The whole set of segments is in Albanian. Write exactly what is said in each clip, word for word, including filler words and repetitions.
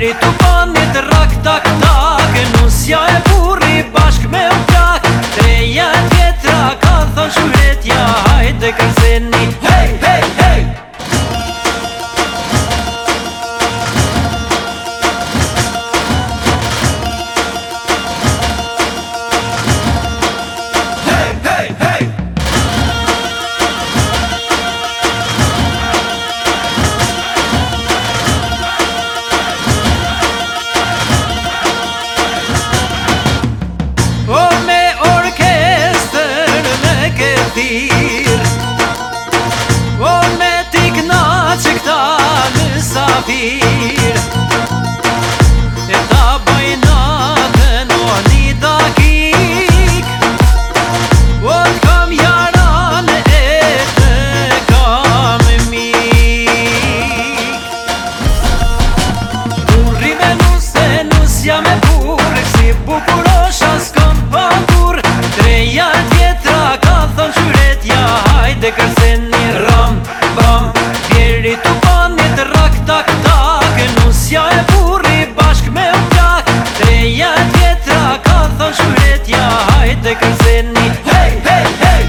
Bjeri tu panit rak tak tak, nusja e burri bashk me u plak. Treja tjetra ka thon shuretja, hajde kërceni, hej, hej, hej. Hej, hej, hej. O me orkester me këthir, o me t'i knaqe këta mësafir, e ta bajnatën o një dakik, o t'kam jaran e të kam mik. Burri me nuse, nusja me burri, si bukurosha s'kom pakur. Treja tjetra ka thon shuretja, hajde kërceni ram, bam. Bjeri tu panit rak tak tak, nusja e burri bashk me u plak. Treja tjetra ka thon shuretja, hajde kërceni, hej, hej, hej.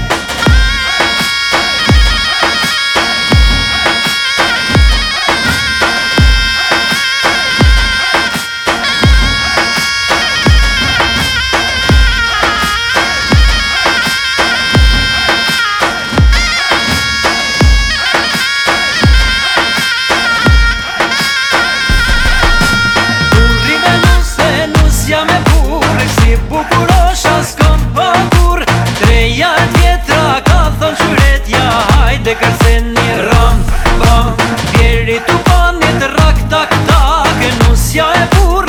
Nusja me burri, si bukurosha s'kom pakur. Treja tjetra ka thon shuretja, hajde kërceni ram, bam. Bjeri tu panit rak tak tak, nusja e burri